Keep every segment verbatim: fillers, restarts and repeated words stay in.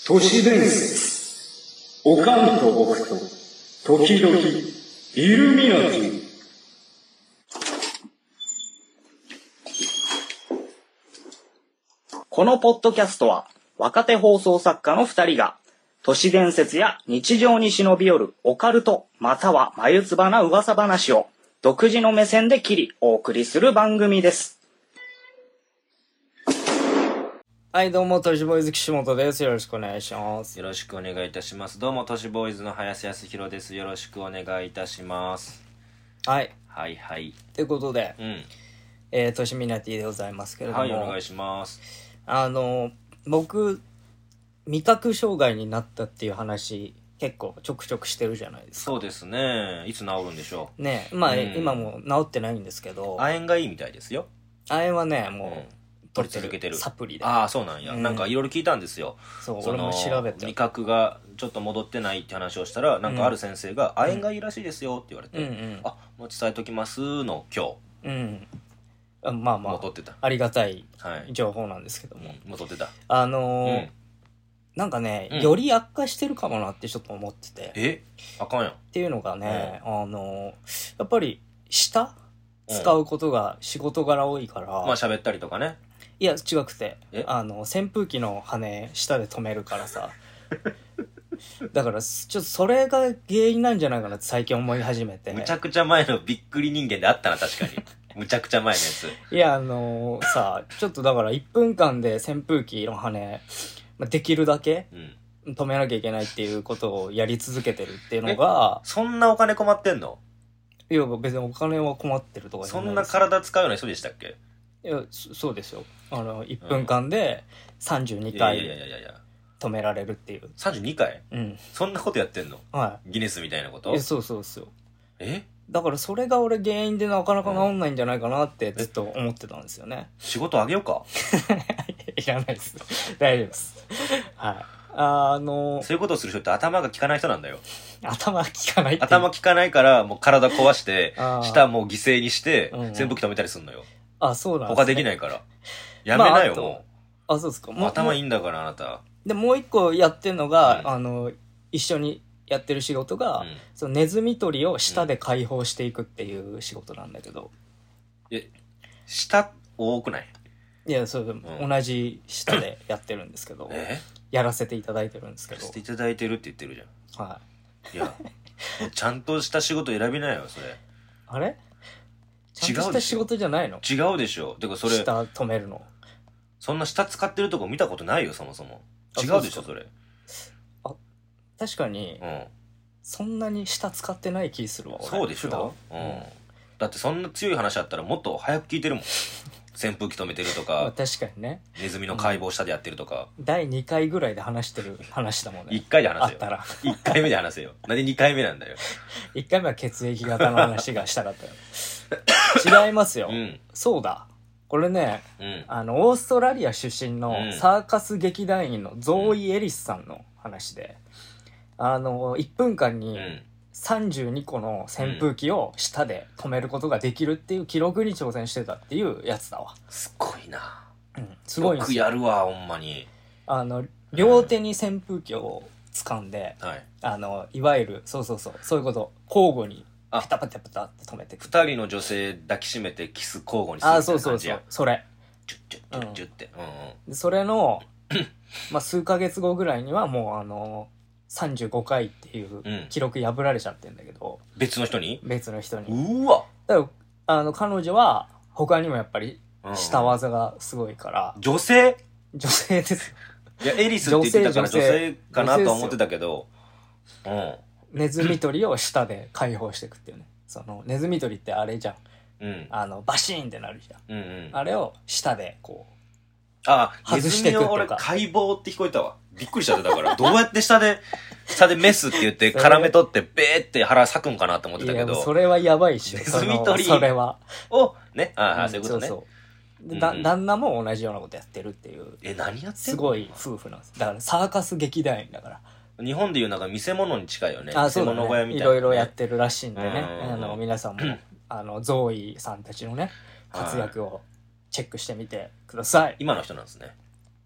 都市伝説。おかんと僕と時々イルミナティ。 このポッドキャストは若手放送作家のふたりが都市伝説や日常に忍び寄るオカルトまたは眉唾な噂話を独自の目線で切りお送りする番組です。はい、どうも都市ボーイズ岸本です。よろしくお願いします。 よろしくお願いいたします。どうも都市ボーイズの林康弘です。よろしくお願いいたします。 はいはいはいということで、 うんえー、都市ミナティでございますけれども、 はいお願いします。 あの僕味覚障害になったっていう話結構ちょくちょくしてるじゃないですか。 そうですね。いつ治るんでしょうね。まあ、 うん、 今も治ってないんですけど、 亜鉛がいいみたいですよ。 亜鉛はねもう、うん、 取り続けてるサプリで。 ああそうなんや、うん、なんかいろいろ聞いたんですよ。 そう俺も調べて味覚がちょっと戻ってないって話をしたら、なんかある先生が、うん、亜鉛がいいらしいですよって言われて、うんうん、あもう伝えときますの今日、うんあまあまあ戻ってたありがたい情報なんですけども、はい、 戻ってたあのーうん、なんかね、うん、より悪化してるかもなってちょっと思ってて、 えあかんやんっていうのがね、うん、あのー、やっぱり舌使うことが仕事柄多いから、 うん、まあ喋ったりとかね。 いや違くてあの扇風機の羽舌で止めるからさだからちょっとそれが原因なんじゃないかなって最近思い始めて。 むちゃくちゃ前のびっくり人間であったな確かにむちゃくちゃ前のやつ。 いやあのー、さちょっとだからいっぷんかんで扇風機の羽できるだけ止めなきゃいけないっていうことをやり続けてるっていうのが。 そんなお金困ってんの？ いや別にお金は困ってるとかじゃないです。 そんな体使うような人でしたっけ？ いや そ, そうですよ。あのいっぷんかんでさんじゅうにかい止められるっていう。 さんじゅうにかい？ うん。 そんなことやってんの？ はい。 ギネスみたいなこと？ えそうそうそう。 え？ だからそれが俺原因でなかなか治んないんじゃないかなってずっと思ってたんですよね。 仕事あげようか？ いらないです。大丈夫です。はい。あのー、 そういうことをする人って頭が効かない人なんだよ。 頭効かないって頭効かないからもう体壊して舌もう犠牲にして扇風機止めたりすんのよ。 あ、そうなんですね。 他できないからやめなよ、まあ、もう。あ、そうですか。 もう頭いいんだからあなた。 でもう一個やってんのが、うん、あの一緒にやってる仕事が、うん、そのネズミ捕りを舌で解放していくっていう仕事なんだけど、 うん、え舌多くない？ いやそう、うん、同じ舌でやってるんですけどえやらせていただいてるんですけど。 やらせていただいてるって言ってるじゃん。 はい。 いやちゃんとした仕事選びなよそれ。 あれちゃんとした仕事じゃないの？ 違うでしょ。てかそれ舌止めるの。 そんな舌使ってるとこ見たことないよそもそも。違うでしょそれ。 あ確かに、うん、そんなに舌使ってない気するわ俺。 そうでしょ、うんうん、だってそんな強い話あったらもっと早く聞いてるもん扇風機止めてるとか、まあ、 確かにね。 ネズミの解剖下でやってるとか、 うん、だいにかいぐらいで話してる話だもんね。 いっかいで話せよ。 あったらいっかいめで話せよ。なんでにかいめなんだよ。 いっかいめは血液型の話がしたかったよ。違いますよ、うん、そうだこれね、うん、あのオーストラリア出身のサーカス劇団員のゾーイ・エリスさんの話で、あのいっぷんかんにさんじゅうにこの扇風機を舌で止めることができるっていう記録に挑戦してたっていうやつだわ。 すごいな、 うん、すごいんですよ。 よくやるわほんまに。 あの両手に扇風機を掴んで、 うん、はい、 あのいわゆるそうそうそうそういうこと交互にペタペタペタって止めてくる。 二人の女性抱きしめてキス交互にするみたいな感じや。あそうそうそうそれチュッチュッチュッチュッって、うんうん、それのまあ数ヶ月後ぐらいにはもうあのさんじゅうごかいっていう記録破られちゃってんだけど、 うん、別の人に別の人に。 うわだからあの彼女は他にもやっぱり下技がすごいから、 うん、女性女性ですいやエリスって言ってたから女性かなと思ってたけど、うん、 ネズミ捕りを舌で解放していくっていうね。そのネズミ捕りってあれじゃん、うん、あのバシーンってなるじゃん、うんうん、あれを舌でこうああ外していくとか。ネズミの俺解剖って聞こえたわ。びっくりしちゃった。だからどうやって下で下でメスって言って絡め取ってベーって腹裂くんかなと思ってたけど、 いやそれはやばいし、 ネズミ捕りそれはをね、ああ、 うん、 そういうことね。 そうそうで、うん、旦那も同じようなことやってるっていう。 え何やってんの？ すごい夫婦なんです。だからサーカス劇団員だから。 日本でいうなんか見せ物に近いよね。 あそうだね、 見せ物小屋みたいな、 ね、いろいろやってるらしいんでね、あの皆さんもあのゾーイさんたちのね活躍をチェックしてみてください。 今の人なんですね。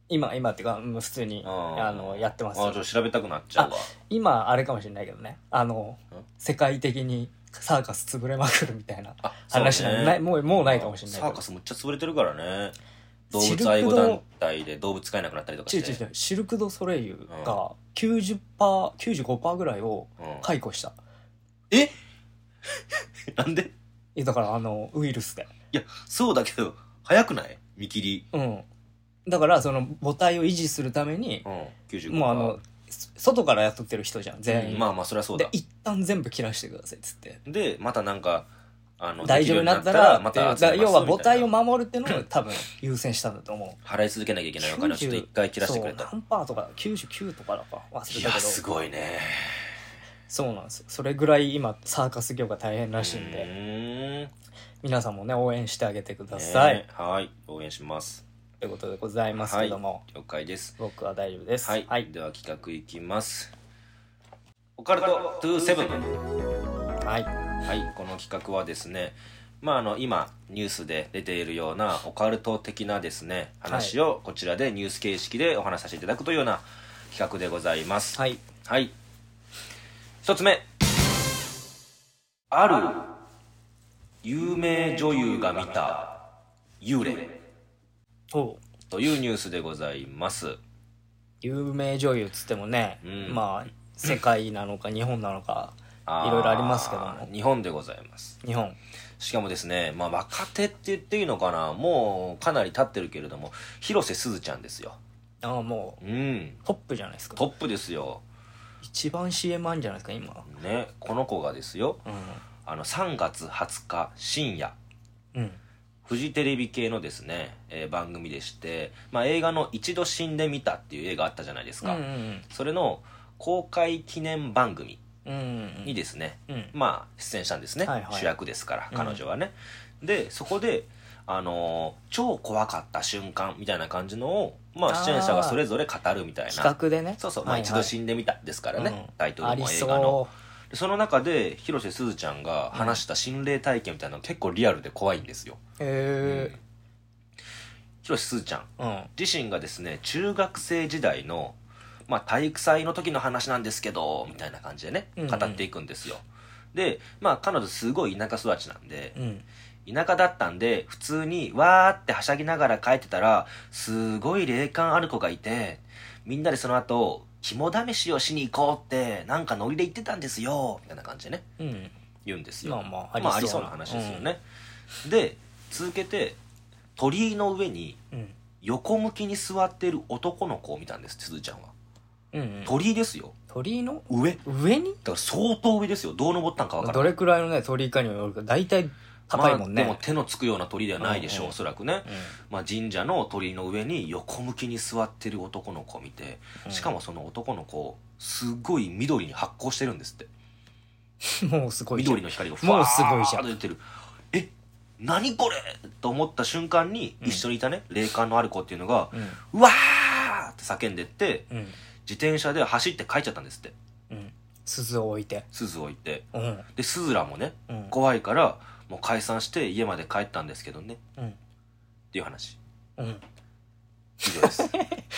今今っていうか普通にあのやってますよ。 あ、ちょっと調べたくなっちゃうわ。 今あれかもしれないけどね、あの世界的にサーカス潰れまくるみたいな話なんで、ね、もうもうないかもしれないけど。 サーカスむっちゃ潰れてるからね。動物愛護団体で動物飼えなくなったりとかして。 違う違う違う、シルク・ドゥ・ソレイユが きゅうじゅっパーセント、きゅうじゅうごパーセント ぐらいを解雇した、 うん、えなんで？ えだからあのウイルスで。 いやそうだけど早くない？見切り。 うん。だからその母体を維持するために、うん、きゅうじゅうごパーセント、もうあの外から雇ってる人じゃん全員、 うん、まあまあそりゃそうだ。 で一旦全部切らしてくださいっつって、 でまたなんかあの大丈夫になったらまた集めます。要は母体を守るっていうのを多分優先したんだと思う。 払い続けなきゃいけないお金をちょっと一回切らしてくれた。 そう何パーとかきゅうじゅうきゅうとかだか忘れたけど。いやすごいね。 そうなんですよ。それぐらい今サーカス業が大変らしいんで、うーん皆さんもね応援してあげてください、ね、 はい応援しますということでございますけども、 はい、了解です。 僕は大丈夫です。 はい、はい、では企画いきます。オカルトにじゅうなな。はい、はい、この企画はですね、まああの今ニュースで出ているようなオカルト的なですね話をこちらでニュース形式でお話しさせていただくというような企画でございます。はい、はい、一つ目、ある有名女優が見た幽霊というニュースでございます。 有名女優っつってもね、うん、まあ世界なのか日本なのかいろいろありますけども、 日本でございます。 日本。 しかもですね、まあ若手って言っていいのかな、もうかなり経ってるけれども広瀬すずちゃんですよ。 ああもう、うん、トップじゃないですか。 トップですよ。 一番 シーエム あるんじゃないですか今ね。この子がですよ、うん、あのさんがつはつか深夜、うん、フジテレビ系のですね、えー、番組でして、まあ、映画の一度死んでみたっていう映画あったじゃないですか、うんうんうん、それの公開記念番組にですね、うんうんうん、まあ出演したんですね、はいはい、主役ですから彼女はね、うん、でそこであのー、超怖かった瞬間みたいな感じのを、まあ、出演者がそれぞれ語るみたいな企画でね。 そうそう、まあ、一度死んでみたですからね、はいはい、タイトルも映画の。そ, その中で広瀬すずちゃんが話した心霊体験みたいなの結構リアルで怖いんですよ。へえ、うん、広瀬すずちゃん、うん、自身がですね中学生時代の、まあ、体育祭の時の話なんですけどみたいな感じでね語っていくんですよ、うんうん、でまあ彼女すごい田舎育ちなんで、うん、田舎だったんで普通にわーってはしゃぎながら帰ってたらすごい霊感ある子がいて、みんなでその後肝試しをしに行こうってなんかノリで言ってたんですよみたいな感じでね、うん、言うんですよ。まあまあ、まあ、ありそうな話ですよね、うん、で続けて鳥居の上に横向きに座ってる男の子を見たんです、すずちゃんは、うんうん、鳥居ですよ。 鳥居の上上にだから相当上ですよ。どう登ったんか分からない。 どれくらいのね鳥居かにもよるか大体高いもんね、 まあ、でも手のつくような鳥ではないでしょう、うんうん、おそらくね、うん、まあ、神社の鳥居の上に横向きに座ってる男の子を見て、しかもその男の子すごい緑に発光してるんですってもうすごいじゃん。 緑の光がふわーっと出てる。え何これと思った瞬間に、一緒にいたね、うん、霊感のある子っていうのが、うん、うわーって叫んでって、うん、自転車で走って帰っちゃったんですって、 うん、鈴を置いて鈴を置いて、うん、で鈴らもね、うん、怖いからもう解散して家まで帰ったんですけどね、うん、っていう話、うん、以上です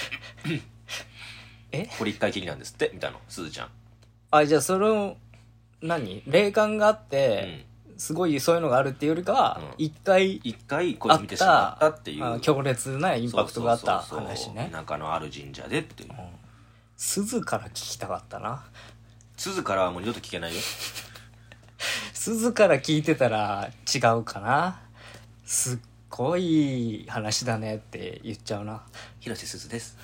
えこれ一回きりなんですってみたいなすずちゃん。 あじゃあその何霊感があって、うん、すごいそういうのがあるっていうよりかは一、うん、回一回これ見てしまったっていう強烈なインパクトがあった話ね。 田舎のある神社でっていう、うん、 鈴から聞きたかったな。 鈴からはもう二度と聞けないよ鈴から聞いてたら違うかな。すっごい話だねって言っちゃうな。 広瀬すずです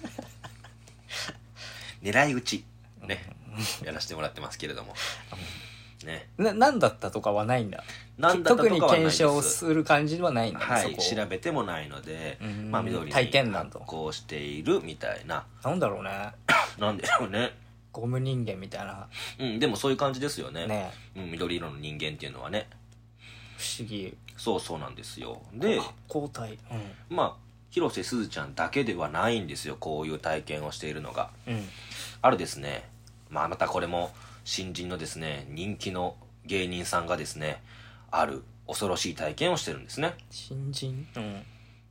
狙い撃ちねやらせてもらってますけれどもね、 な何だったとかはないんだ。 何だったとかはないです。 特に検証する感じはないんだね、 はい、 そこ調べてもないので、まあ緑に体験談とこうしているみたいな。 なんだろうねなんでしょうね、 ゴム人間みたいな。 うんでもそういう感じですよね。ね、うん、緑色の人間っていうのはね不思議。 そうそうなんですよ。で交代、 うん、まあ広瀬すずちゃんだけではないんですよ、こういう体験をしているのが、うん、あるですね、まあまたこれも新人のですね人気の芸人さんがですねある恐ろしい体験をしてるんですね。 新人、うん、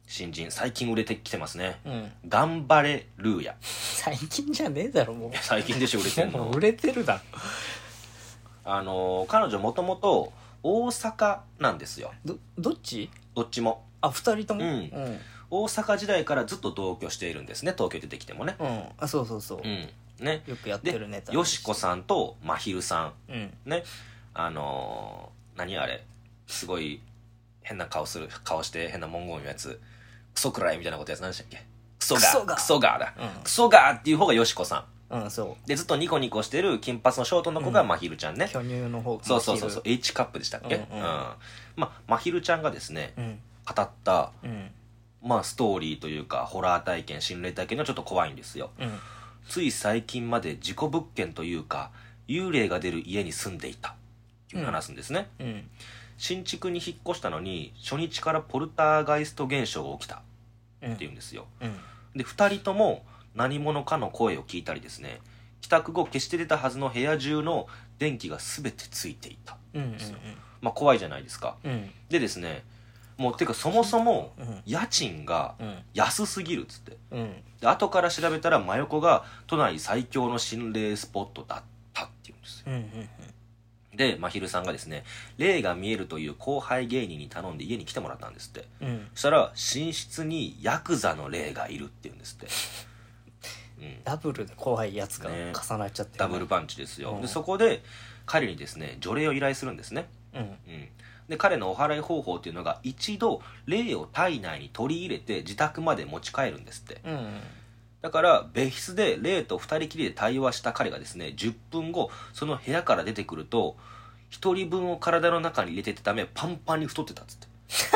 新人最近売れてきてますね、 うん、 頑張れルーヤ。 最近じゃねえだろもう。 最近でしょ売れてんの。 もう売れてるだろ。 あの彼女もともと大阪なんですよ。 どどっち？ どっちも。 あ、二人とも、 うんうん、大阪時代からずっと同居しているんですね、東京出てきてもね。 うん、あ、そうそうそう、 うんね、 よくやってるネタでよしこさんとまひるさん、 うん、 ね、あのー、何あれすごい変な顔する顔して変な文言言うやつ、クソくらいみたいなことやつ何でしたっけ？クソガークソガーだ、うん、クソガーっていう方がよしこさん、うん、そうでずっとニコニコしてる金髪のショートの子がまひるちゃんね、 巨乳の方。 そうそうそうそう、 H カップでしたっけ、うん、うん、まあまひるちゃんがですね、うん、語った、うん、まあストーリーというかホラー体験心霊体験がちょっと怖いんですよ、うん、つい最近まで事故物件というか幽霊が出る家に住んでいたっていう話すんですね、うんうん、新築に引っ越したのに初日からポルターガイスト現象が起きたっていうんですよ、うんうん、でふたりとも何者かの声を聞いたりですね、帰宅後消して出たはずの部屋中の電気が全てついていたんですよ、うんうんうん、まあ怖いじゃないですか、うん、でですね、もうてかそもそも家賃が安すぎるっつって、うん、で後から調べたら真横が都内最強の心霊スポットだったっていうんですよ、うんうんうん、でまひるさんがですね、霊が見えるという後輩芸人に頼んで家に来てもらったんですって、うん、そしたら寝室にヤクザの霊がいるっていうんですって、 うん、ダブルで怖いやつが重なっちゃって、ね、 ダブルパンチですよ、うん、でそこで彼にですね除霊を依頼するんですね、うんうん、で彼のお祓い方法っていうのが一度霊を体内に取り入れて自宅まで持ち帰るんですって、うんうん、だから別室で霊と二人きりで対話した彼がですねじゅっぷんごその部屋から出てくるとひとりぶんを体の中に入れてたためパンパンに太ってたっつって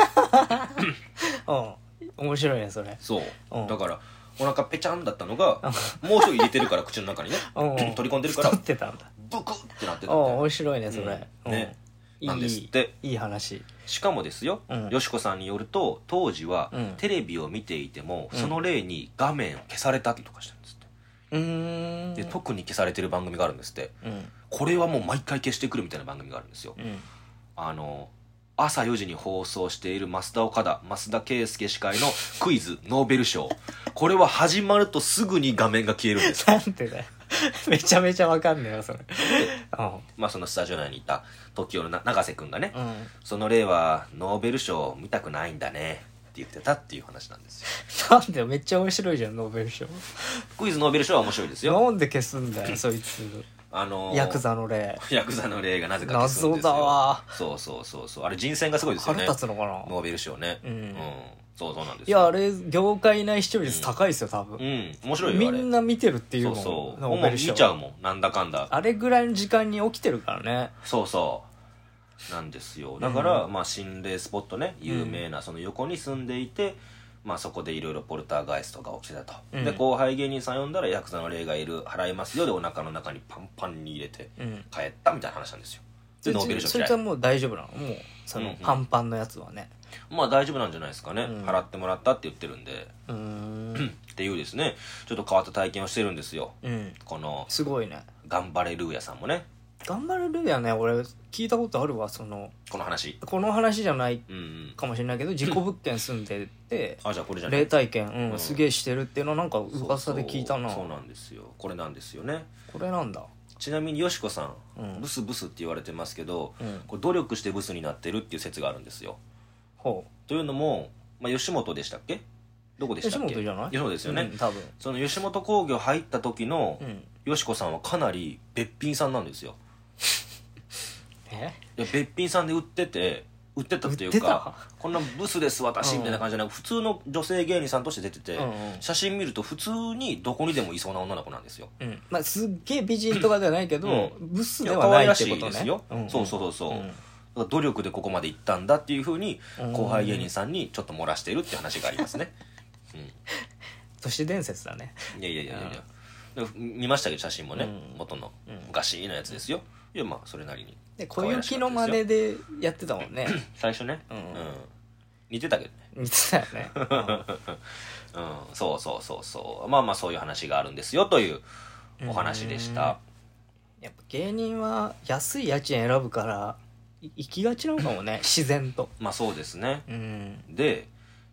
うん面白いねそれ。 そう、うん、だからお腹ペチャンだったのがもうちょい入れてるから口の中にね取り込んでるから太ってたんだ、 ブクってなってたんで面白いねそれ、うん、ね、 なんですって。 いい話。しかもですよ、うん、よしこさんによると当時は、うん、テレビを見ていても、うん、その霊に画面を消されたりとかしたんですって、うーんで特に消されてる番組があるんですって、うん、これはもう毎回消してくるみたいな番組があるんですよ、うん、あの朝よじに放送している増田岡田増田圭介司会のクイズノーベル賞、これは始まるとすぐに画面が消えるんですよ。 なんでだよめちゃめちゃわかんねえよそれまあそのスタジオ内にいた時代の永瀬くんがね、うん、その例はノーベル賞見たくないんだねって言ってたっていう話なんですよ。なんでめっちゃ面白いじゃんノーベル賞。 クイズノーベル賞は面白いですよ。 なんで消すんだよそいつ。あのー、ヤクザの霊ヤクザの霊がなぜか消すんですよ。 謎だわ。 そうそうそうそう、あれ人選がすごいですよね。 腹立つのかなノーベル賞ね、うん、うん、そうそうなんですよ。いやあれ業界内視聴率高いですよ多分、 うん、うん、面白いよあれ。 みんな見てるっていうもん。 そうそうノーベル賞見ちゃうもんなんだかんだ。 あれぐらいの時間に起きてるからね。 そうそうなんですよ。だから、うん、まあ心霊スポットね有名なその横に住んでいて、まあそこでいろいろポルターガイストが起きてたと、うん、で後輩芸人さん呼んだらヤクザの霊がいる払いますよでお腹の中にパンパンに入れて帰ったみたいな話なんですよ。でノーベル賞そいつはもう大丈夫なの？もうそのパンパンのやつはね、 うんうん、まあ大丈夫なんじゃないですかね、うん、払ってもらったって言ってるんで、うーんっていうですねちょっと変わった体験をしてるんですよ、うん、このすごいね頑張れルーヤさんもね。 頑張れルーヤね俺聞いたことあるわ。そのこの話この話じゃないかもしれないけど、うんうん、事故物件住んでて、 うん、あじゃあこれじゃない霊体験、うんうん、すげえしてるっていうのはなんか噂で聞いたな。 そうそうそうなんですよこれなんですよね。 これなんだ。 ちなみによしこさん、うん、ブスブスって言われてますけど、うん、これ努力してブスになってるっていう説があるんですよ。ほうというのも、まあ、吉本でしたっけどこでしたっけ。 吉本じゃない。 吉本ですよね、 うん、多分その吉本興業入った時の、うん、よしこさんはかなりべっぴんさんなんですよえいやべっぴんさんで売ってて売ってたっていうかこんなブスです私みたいな感じじゃなく、うん、普通の女性芸人さんとして出てて、うんうん、写真見ると普通にどこにでもいそうな女の子なんですよ、うんまあ、すっげえ美人とかではないけど、うん、ブスではないってことね。可愛らしいですよ、うんうん、そうそうそうそう、うん、だから努力でここまで行ったんだっていう風に後輩芸人さんにちょっと漏らしてるっていう話がありますね、うん、 都市伝説だね。 いやいやいやいや、うん、見ましたけど写真もね、うん、元の昔のやつですよ。いやまあそれなりにで小雪の真似でやってたもんね最初ね、うんうん、似てたけどね。 似てたよね、うんうん、 そうそうそうそうまあまあそういう話があるんですよというお話でした。 やっぱ芸人は安い家賃選ぶから行きがちなのかもね自然と。 まあそうですね、うん、で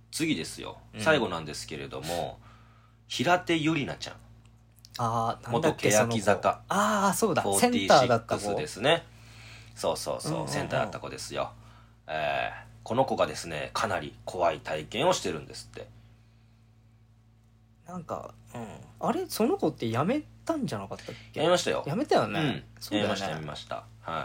次ですよ、うん、最後なんですけれども、平手友梨奈ちゃん、 ああ、なんだっけ、 元欅坂、 ああそうだ、センターだった子ですね。そうそうそう、うんうんうん、センターだった子ですよ。えー、この子がですねかなり怖い体験をしてるんですって。 なんか、うん、あれその子って辞めたんじゃなかったっけ。 辞めましたよ。 辞めたよね、うん、 そうだよね、辞めました辞めました。はい。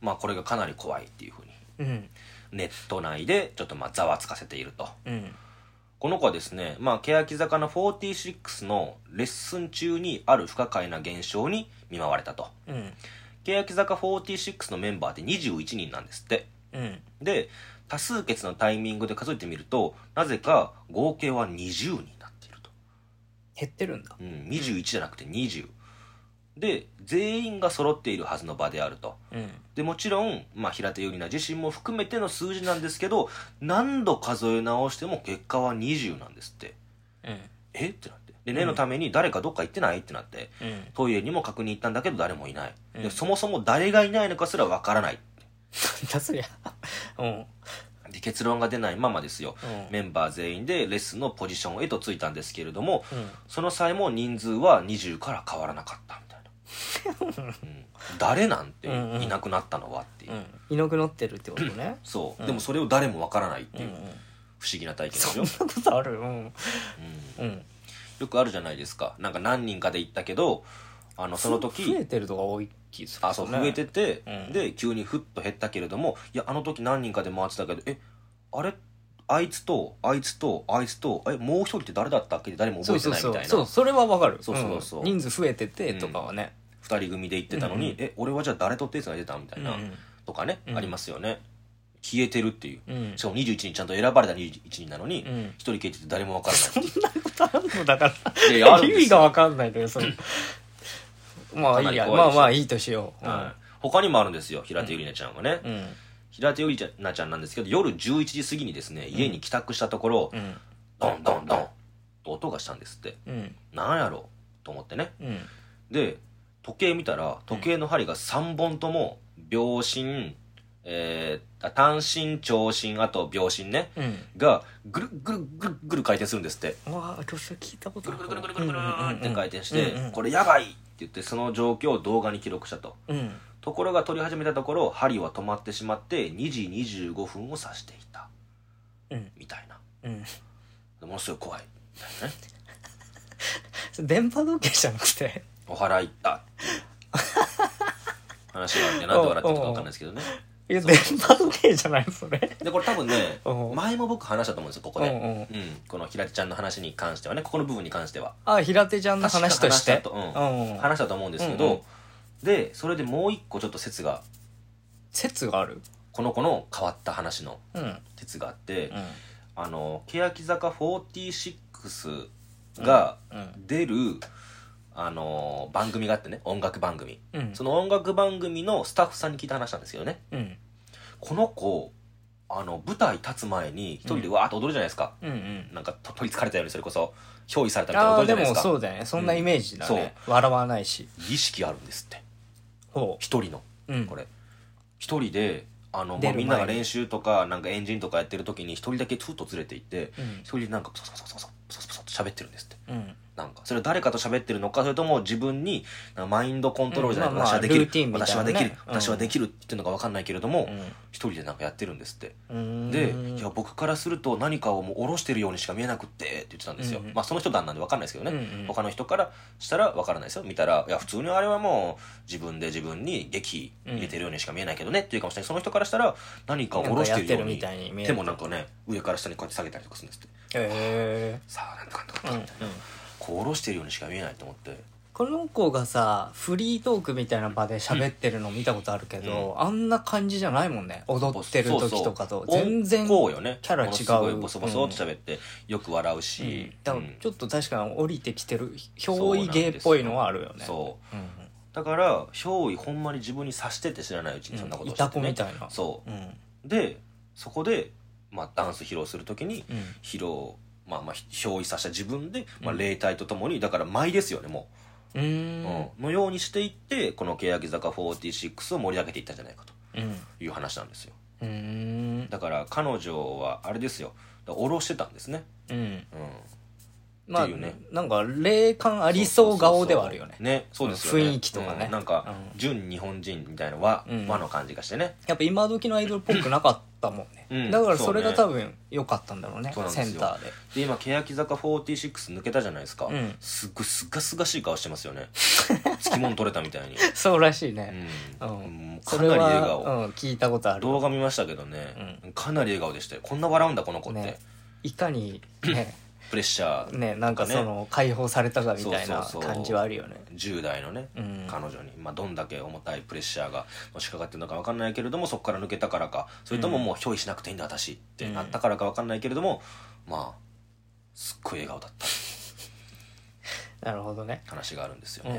まあこれがかなり怖いっていうふうに、うん、ネット内でちょっとまあざわつかせていると、うん、この子はですね、まあ欅坂のフォーティーシックスのレッスン中にある不可解な現象に見舞われたと、うん、欅坂フォーティーシックスのメンバーってにじゅういちにんなんですって、うん、で多数決のタイミングで数えてみるとなぜか合計はにじゅうになっていると。 減ってるんだ、 うん、にじゅういちじゃなくてにじゅうで全員が揃っているはずの場であると、うん、でもちろん、まあ、平手友梨奈自身も含めての数字なんですけど何度数え直しても結果はにじゅうなんですって、うん、えってなってで念のために誰かどっか行ってないってなって、うん、トイレにも確認行ったんだけど誰もいない、うん、でそもそも誰がいないのかすらわからないだそりゃうんで結論が出ないままですよ、うん、メンバー全員でレッスンのポジションへとついたんですけれども、うん、その際も人数はにじゅうから変わらなかったみたいな、うん、誰なんていなくなったのはっていう、うんうん、 いなくなってるってことねそう、うん、でもそれを誰もわからないっていう、うんうん、不思議な体験ですよ。 そんなことある、うんうんうん、よくあるじゃないですか。なんか何人かで行ったけどあのその時増えてるとか多い気する、ね、 あそう増えてて、うん、で急にふっと減ったけれどもいやあの時何人かで回ってたけどえあれあいつとあいつとあいつとえもう一人って誰だったっけって誰も覚えてないみたいな。 そうそうそうそうそれはわかる。 そうそうそう、 うん、人数増えててとかはね、 うん、ふたり組で行ってたのに、うんうん、え俺はじゃあ誰と手つないでたみたいな、うんうん、とかね、うん、ありますよね。消えてるっていう、うん、しかもにじゅういちにんちゃんと選ばれたにじゅういちにんなのに、うん、ひとり消えてて誰も分からない。 そんなことあるのだからいや意味が分かんないんだよそれまあいいやまあまあいいとしよう、うん、 他にもあるんですよ平手友梨奈ちゃんはね、うん、平手友梨奈ちゃんなんですけど夜じゅういちじ過ぎにですね家に帰宅したところ、うん、ドンドンドンと音がしたんですって、うん、なんやろうと思ってね、うん、で時計見たら時計の針がさんぼんとも秒針、えー、単針長針あと秒針ね、うん、がぐるぐるぐるぐる回転するんですって。 わあ私は聞いたことある。 ぐるぐるぐるぐるぐるって回転して、うんうん、これやばいって言ってその状況を動画に記録したと、うん、ところが撮り始めたところ針は止まってしまってにじにじゅうごふんを指していた、うん、みたいな、うん、ものすごい怖いみたいなね電波時計じゃなくてお祓い行ったっていう話があってなんで笑ってるか分かんないですけどね。 いや電波時計じゃないそれでこれ多分ね前も僕話したと思うんですよここで、うんうん、この平手ちゃんの話に関してはねここの部分に関してはあ平手ちゃんの話として話したと、うんうん、話したと思うんですけど、うんうん、でそれでもう一個ちょっと説が説があるこの子の変わった話の説があって、うん、あの欅坂フォーティーシックスが出る、うんうんあのー、番組があってね音楽番組、うん、その音楽番組のスタッフさんに聞いた話なんですけどね、うん、この子あの舞台立つ前に一人でわーっと踊るじゃないですか、うんうん、なんか取りつかれたようにそれこそ憑依されたみたいな踊るじゃないですか。 あでもそうだねそんなイメージだね、うん、笑わないし儀式あるんですって一人の、うん、これ一人であの、まあ、みんなが練習とかなんかエンジンとかやってる時に一人だけふっと連れて行って一、うん、人でなんかプソプソプソプソプソプソプソ喋ってるんですって、うんなんかそれは誰かと喋ってるのかそれとも自分にマインドコントロールじゃない、うんまあまあ、私はできる、ね、私はできる、うん、私はできるって言ってるのか分かんないけれども、うん、一人でなんかやってるんですって。でいや僕からすると何かをもう下ろしてるようにしか見えなくってって言ってたんですよ、うん、まあその人なんなんで分かんないですけどね、うんうん、他の人からしたら分からないですよ見たらいや普通にあれはもう自分で自分に劇入れてるようにしか見えないけどねっていうかもしれないその人からしたら何かを下ろしてるように手もなんかね上から下にこうやって下げたりとかするんですってへえさあなんとかなんとかみたいな、うんうんこう下ろしてるようにしか見えないと思ってこの子がさフリートークみたいな場で喋ってるの見たことあるけど、うん、あんな感じじゃないもんね踊ってる時とかと全然キャラ違うすごいボソボソって喋ってよく笑うし、うん、 だからちょっと確かに降りてきてる憑依芸っぽいのはあるよねそう、うん、だから憑依ほんまに自分に察してて知らないうちにそんなことをしてて、ねうん、いた子みたいなそう、うん、でそこで、まあ、ダンス披露する時に披露まあまあ憑依させた自分で、まあ、霊体とともにだから舞ですよねもう、うん、のようにしていってこの欅坂フォーティーシックスを盛り上げていったんじゃないかという話なんですよ、うん、だから彼女はあれですよ下ろしてたんですね。 うん、うん、 まあ、ね、 なんか霊感ありそう顔ではあるよね。 ね、そうですよね。 雰囲気とかね、 うん、なんか、うん、純日本人みたいな和、うん、和の感じがしてね。 やっぱ今時のアイドルっぽくなかったもんね、うん、だからそれが多分良かったんだろうね、センターで。 で今欅坂フォーティーシックス抜けたじゃないですか、うん、すっごいすがすがしい顔してますよねつきもん取れたみたいにそうらしいね、 うんうん、かなり笑顔、 うん、聞いたことある。 動画見ましたけどね、うん、かなり笑顔でしたよ。こんな笑うんだこの子って、ね、 いかにねプレッシャーね、なんかその解放されたかみたいな感じはあるよね。 じゅう代のね、うん、彼女に、まあ、どんだけ重たいプレッシャーがのしかかってるのか分かんないけれども、そこから抜けたからか、それとももう憑依しなくていいんだ私ってなったからか分かんないけれども、うん、まあすっごい笑顔だったなるほどね、 話があるんですよね、うん、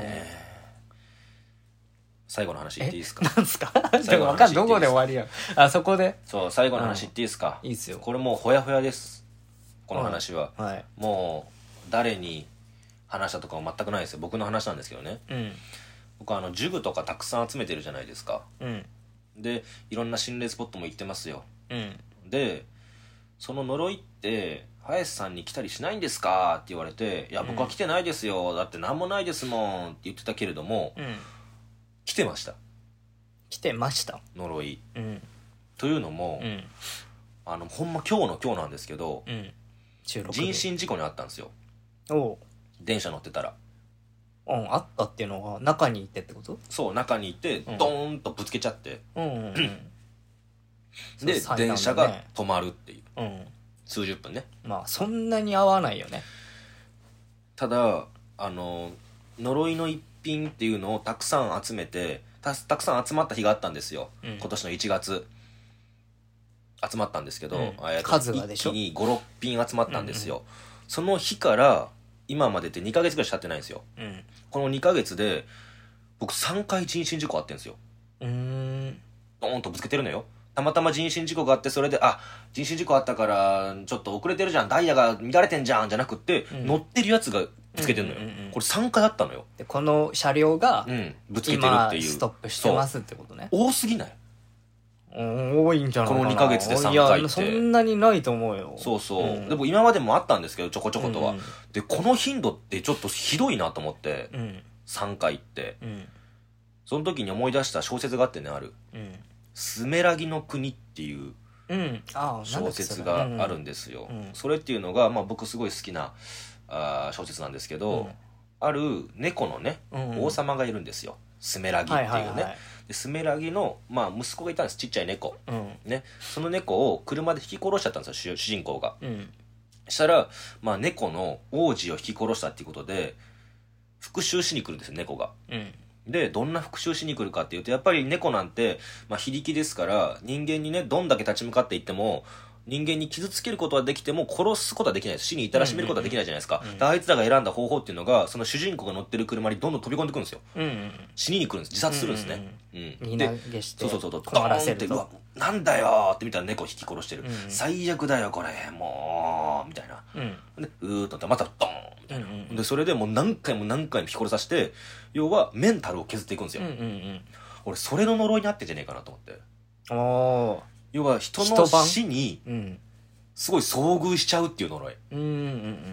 最後の話言っていいですか。 なんすか最後の話どこで終わりや。あそこでそう最後の話言っていいですか、 うん、いいっすよ。 これもうほやほやです、この話は、 はい、 もう誰に話したとかも全くないですよ。僕の話なんですけどね、うん、僕あのジュグとかたくさん集めてるじゃないですか、うん、でいろんな心霊スポットも行ってますよ、うん、でその呪いって林さんに来たりしないんですかって言われて、いや僕は来てないですよ、うん、だって何もないですもんって言ってたけれども、うん、来てました。 来てました呪い、うん、というのも、うん、あのほんま今日の今日なんですけど、うん、人身事故にあったんですよ。 おう、 電車乗ってたら、 うん、あったっていうのは中にいてってこと？ そう、中にいてドーンとぶつけちゃって、うんうんうん、で、ね、電車が止まるっていう、うん、数十分ね。 まあそんなに合わないよね。 ただあの呪いの一品っていうのをたくさん集めて た, たくさん集まった日があったんですよ、うん、今年のいちがつ集まったんですけど、うん、 数がでしょ、 一気にご、ろっぴん集まったんですよ、うんうん、その日から今までってにかげつぐらいしか経ってないんですよ、うん、このにかげつで僕さんかい人身事故あってんですよ。うーん、ドーンとぶつけてるのよ。たまたま人身事故があって、それであ人身事故あったからちょっと遅れてるじゃん、ダイヤが乱れてんじゃんじゃなくって、うん、乗ってるやつがぶつけてるのよ、うんうんうんうん、これさんかいあったのよ。 でこの車両が、 うん、ぶつけてるっていう、 今ストップしてますってことね。 多すぎない？ 多いんじゃないかな。 このにかげつでさんかいって。 いやそんなにないと思うよ。 そうそう、うん、でも今までもあったんですけどちょこちょことは、うんうん、でこの頻度ってちょっとひどいなと思って、うん、さんかいって、うん、その時に思い出した小説があってね、ある、うん、スメラギの国っていう小説があるんですよ、うんうん、それっていうのが、まあ、僕すごい好きなあ小説なんですけど、うん、ある猫のね、うんうん、王様がいるんですよ、スメラギっていうね、はいはいはい、でスメラギの、まあ、息子がいたんです、ちっちゃい猫、うんね、その猫を車で引き殺しちゃったんですよ、主人公が、うん、したら、まあ、猫の王子を引き殺したっていうことで復讐しに来るんですよ、猫が、うん、でどんな復讐しに来るかっていうと、やっぱり猫なんて、まあ、非力ですから、人間にねどんだけ立ち向かっていっても人間に傷つけることはできても殺すことはできないです、死に至らしめることはできないじゃないですか、うんうんうん、であいつらが選んだ方法っていうのが、その主人公が乗ってる車にどんどん飛び込んでくるんですよ、うんうん、死にに来るんです、自殺するんですね、うんうんうん、で投げしてそうそうそう困らせると、ドーンって、うわなんだよって見たら猫引き殺してる、うんうん、最悪だよこれもうみたいな、うん、でうーっとってまたドーンみたいな、うんうん、でそれでもう何回も何回も引き殺させて、要はメンタルを削っていくんですよ、うんうんうん、俺それの呪いになってんじゃねえかなと思って、あ要は人の死にすごい遭遇しちゃうっていう呪い、うんうんうん、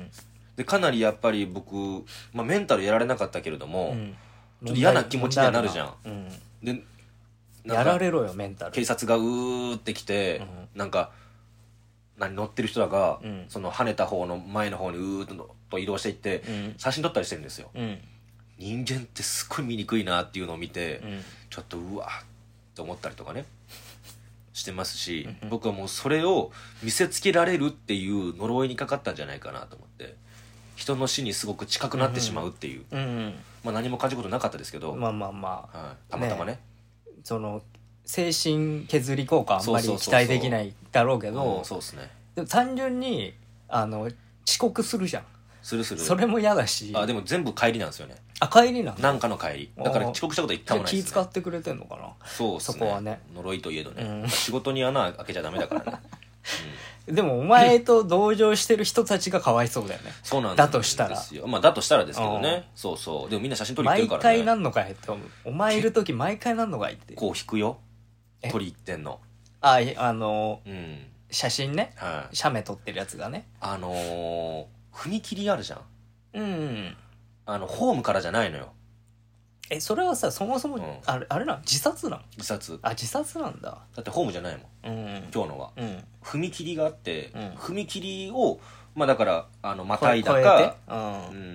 でかなりやっぱり僕、まあ、メンタルやられなかったけれども、うん、ちょっと嫌な気持ちにはなるじゃん、うん、でやられろよメンタル。 警察がうーってきて、うん、なんか何乗ってる人らが、うん、その跳ねた方の前の方にうーっと移動していって、うん、写真撮ったりしてるんですよ、うん、人間ってすっごい見にくいなっていうのを見て、うん、ちょっとうわーって思ったりとかねしてますし、うん、僕はもうそれを見せつけられるっていう呪いにかかったんじゃないかなと思って、人の死にすごく近くなってしまうっていう、うんうん、まあ、何も感じることなかったですけど、 まあまあまあ、 はい、たまたまね、 その精神削り効果あんまり期待できないだろうけど、 そうですね、 でも単純にあの遅刻するじゃん、 するする、 それも嫌だし、 あでも全部帰りなんですよね、 あ帰りなの、 なんかの帰りだから遅刻したこと一回もないですね。 気使ってくれてんのかな、 そうですね、 そこはね、 呪いといえどね、うん、仕事に穴開けちゃダメだからね、 うん、でもお前と同情してる人たちがかわいそうだよね、 そうなんですよ、 だとしたら、 まあだとしたらですけどね、そうそう、でもみんな写真撮りに行ってるからね、 毎回なんのかいって思う、お前いる時毎回なんのかいって、 こう引くよ、撮り行ってんの、 ああの、うん、 写真ね、 はい、 写メ撮ってるやつがね、 あのー、踏切あるじゃん。 うん、うん、 あのホームからじゃないのよ。 え、それはさ、そもそも、うん、あれあれなの、自殺なの？ 自殺。 あ、自殺なんだ。 だってホームじゃないもん、うん、今日のは、うん、踏切があって、うん、踏切をまあだからあのまたいだか、うん、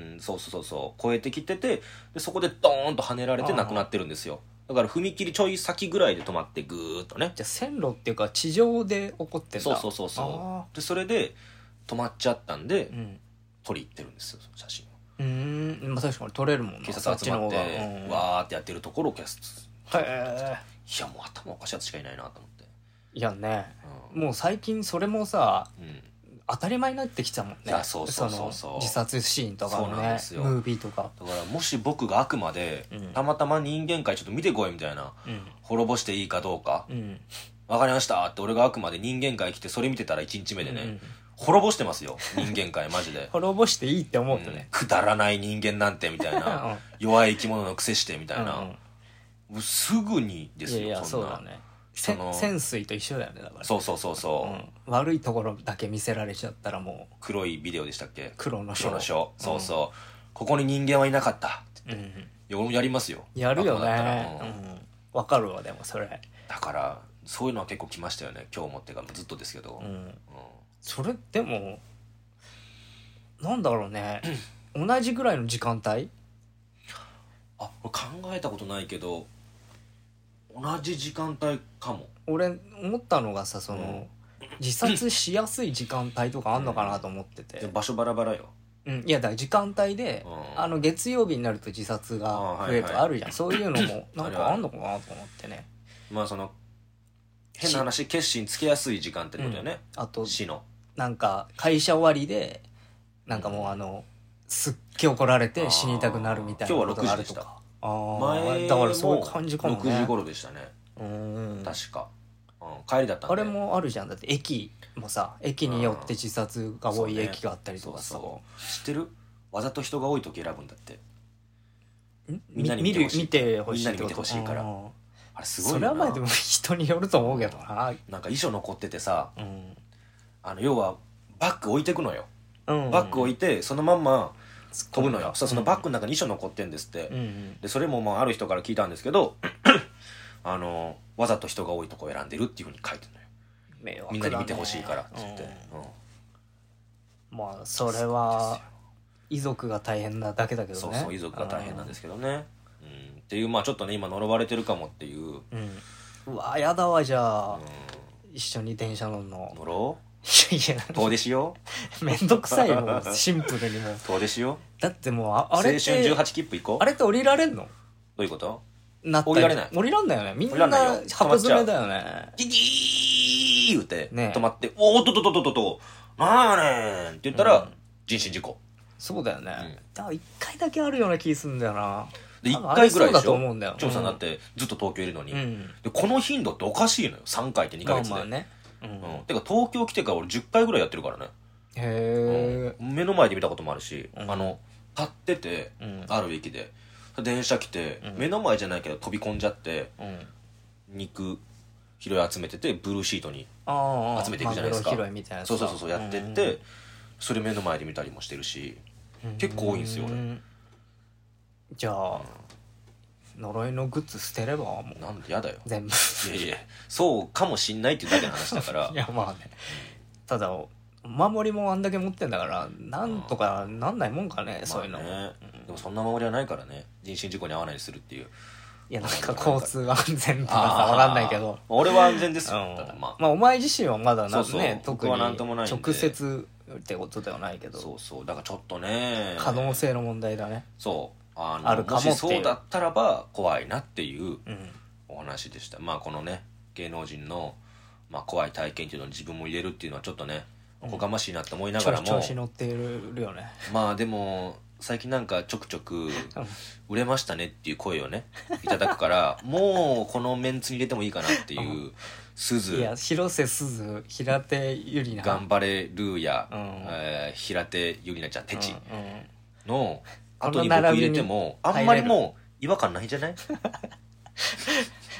うん、そうそうそう越えてきてて、でそこでドーンと跳ねられて亡くなってるんですよ。だから踏切ちょい先ぐらいで止まってぐーっとね。 じゃあ線路っていうか地上で起こってんだ。 そうそうそうそう。でそれで止まっちゃったんで、うん、撮り行ってるんですよ、写真を。 うーん、まあ確かに撮れるもんな。 警察集まって、うん、わーってやってるところをキャスト。へえ。 いやもう頭おかしいやつしかいないなと思って。 いやね、うん、もう最近それもさ、うん、当たり前になってきたもんね。 いやそうそうそうそう、 自殺シーンとかもね、ムービーとか。 だからもし僕があくまで、うん、たまたま人間界ちょっと見てこいみたいな、うん、滅ぼしていいかどうか、うん、分かりましたって俺があくまで人間界来てそれ見てたらいちにちめでね、うん、滅ぼしてますよ人間界マジで。 滅ぼしていいって思うとね、 うん、くだらない人間なんてみたいな弱い生き物のくせしてみたいな、うんうん、もうすぐにですよ。いやいやそんなそうだね、潜水と一緒だよね。だからそうそうそうそう、うん、 悪いところだけ見せられちゃったらもう黒いビデオでしたっけ、 黒の章、 黒の章、そうそう、うん、ここに人間はいなかった、うん、俺もやりますよ。 やるよね、うん、分かるわ。でもそれだからそういうのは結構来ましたよね、今日もってかずっとですけど、うんうん、 それでもなんだろうね同じぐらいの時間帯、 あ、これ考えたことないけど同じ時間帯かも。 俺思ったのがさ、その、うん、自殺しやすい時間帯とかあんのかなと思ってて、 うん、場所バラバラよ。 うん、いやだから時間帯で、うん、あの月曜日になると自殺が増えるとかあるじゃん、はいはい、そういうのもなんかあんのかなと思ってね。 まあその変な話、決心つけやすい時間ってことよね、 うん、あと死のなんか会社終わりでなんかもうあのすっげえ怒られて死にたくなるみたいなことがあるとか。 あ前だからそういう感じかもね。 ろくじ頃でしたね、うん確か、うん、帰りだったんで。 あれもあるじゃん、だって駅もさ、駅によって自殺が多い駅があったりとかさ、そうそう知ってる？わざと人が多い時選ぶんだって。 みんなに見てほしい、見てほしい、 みんなに見てほしいから。あれすごいよな。 それはまあでも人によると思うけどな。 なんか遺書残っててさ、うん、あの要はバッグ置いてくのよ、うんうん、バッグ置いてそのまんま飛ぶのよ。そ, そのバッグの中に遺書残ってんですって、うんうん、でそれもまあある人から聞いたんですけどあのわざと人が多いとこ選んでるっていうふうに書いてるのよ。みんなに見てほしいからって言って、うんうん、まあそれは遺族が大変なだけだけどね。 そうそう遺族が大変なんですけどね、うん、っていうまあちょっとね今呪われてるかもっていう、 うん、うわやだわ。じゃあ、うん、一緒に電車乗るの乗ろう。 いやいや遠出しよう。めんどくさいよシンプルにもう遠出しよう。だってもう あ, あれって青春じゅうはち切符行こう。 あれって降りられんの？どういうこと？ な降りられない。 降りらんないよね。みんな箱詰めだよね。 ギギー言うて、ね、止まっておーっとっとっとっとっとなんやねんって言ったら、うん、人身事故。 そうだよね、うん、だからいっかいだけあるような気すんだよな。 でいっかいぐらいでしょ。 張さんだってずっと東京いるのに、うん、でこの頻度っておかしいのよ。さんかいってにかげつで、まあまあね、うんうん、てか東京来てから俺じゅっかいぐらいやってるからね。へえ、うん、目の前で見たこともあるし、うん、あの立ってて、うん、ある駅で電車来て、うん、目の前じゃないけど飛び込んじゃって、うん、肉拾い集めててブルーシートに集めていくじゃないですか。 マグロ拾いみたいなやつ。 そうそうそうそうやってって、うん、それ目の前で見たりもしてるし、うん、結構多いんですよ俺。 じゃあ、うん、呪いのグッズ捨てればもうなんでやだよ全部。 いやいやそうかもしんないっていうだけの話だからいやまあね、ただお守りもあんだけ持ってんだからなんとかなんないもんかね、うん、そういうの、まあね、 うん、でもそんな守りはないからね。人身事故に遭わないようにするっていう。 いやなんか交通安全とかさ分かんないけど俺は安全ですよ、うん、 ただまあ、まあお前自身はまだなね特に直接ってことではないけど、 そうそうだからちょっとね可能性の問題だね。 そうあのあるかもっていう、もしそうだったらば怖いなっていうお話でした、うん、まあこのね芸能人の、まあ、怖い体験っていうのを自分も入れるっていうのはちょっとねおこがましいなと思いながらも、 調子乗ってるよね。 まあでも最近なんかちょくちょく売れましたねっていう声をねいただくからもうこのメンツに入れてもいいかなっていうすず、 いや広瀬すず、平手ゆりな、 頑張れルーヤ、うんえー、平手ゆりなちゃんテチの後に僕入れてもあんまりもう違和感ないんじゃない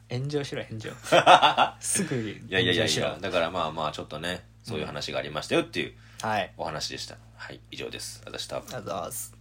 炎上しろ炎上すぐいやいやいやいや、だからまあまあちょっとねそういう話がありましたよっていうはいお話でした。はい、以上です。ありがとうございました。 ありがとうございます。